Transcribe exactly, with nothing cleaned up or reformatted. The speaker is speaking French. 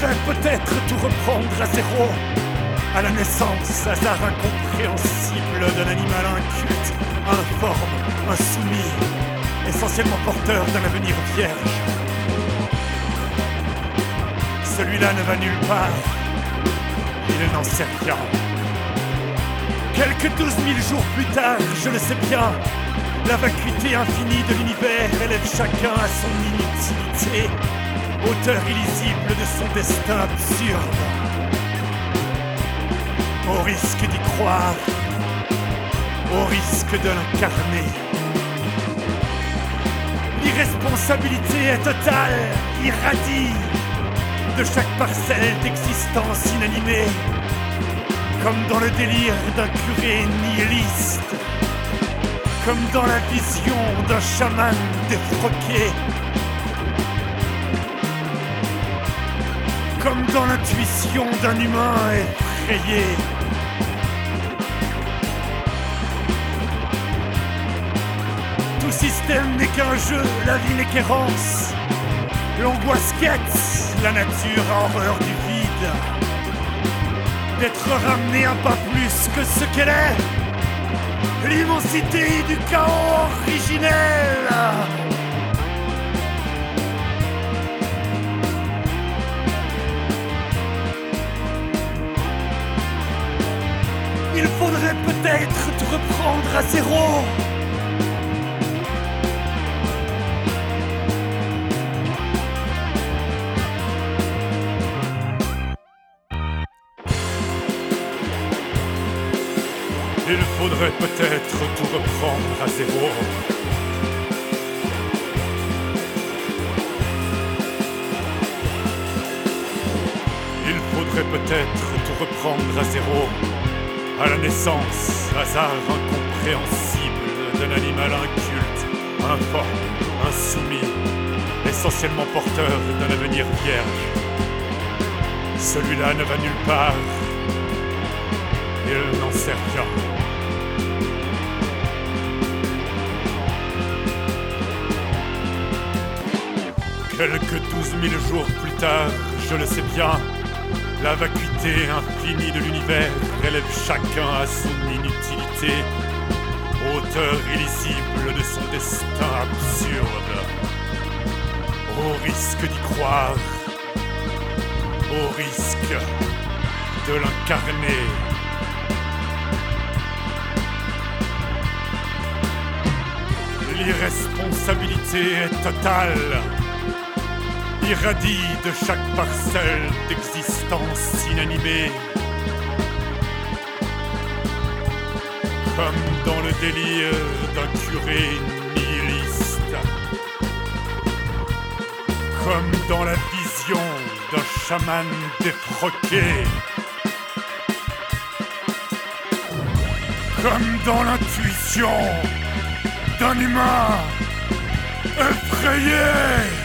faudrait peut-être tout reprendre à zéro. À la naissance, hasard incompréhensible d'un animal inculte, informe, insoumis, essentiellement porteur d'un avenir vierge. Celui-là ne va nulle part, il n'en sait rien. Quelques douze mille jours plus tard, je le sais bien, la vacuité infinie de l'univers élève chacun à son inutilité, auteur illisible de son destin absurde. Au risque d'y croire, au risque de l'incarner. L'irresponsabilité est totale, irradie de chaque parcelle d'existence inanimée, comme dans le délire d'un curé nihiliste, comme dans la vision d'un chaman défroqué, comme dans l'intuition d'un humain effrayé. Tout système n'est qu'un jeu, la vie n'est qu'errance. L'angoisse guette, la nature a horreur du vide. D'être ramené un pas plus que ce qu'elle est, l'immensité du chaos originel. Il faudrait peut-être te reprendre à zéro. Il faudrait peut-être tout reprendre à zéro. Il faudrait peut-être tout reprendre à zéro. À la naissance, hasard incompréhensible d'un animal inculte, informe, insoumis, essentiellement porteur d'un avenir vierge. Celui-là ne va nulle part, il n'en sait rien. Quelques douze mille jours plus tard, je le sais bien, la vacuité infinie de l'univers relève chacun à son inutilité, auteur illisible de son destin absurde. Au risque d'y croire, au risque de l'incarner. L'irresponsabilité est totale, irradie de chaque parcelle d'existence inanimée, comme dans le délire d'un curé nihiliste, comme dans la vision d'un chaman défroqué, comme dans l'intuition d'un humain effrayé.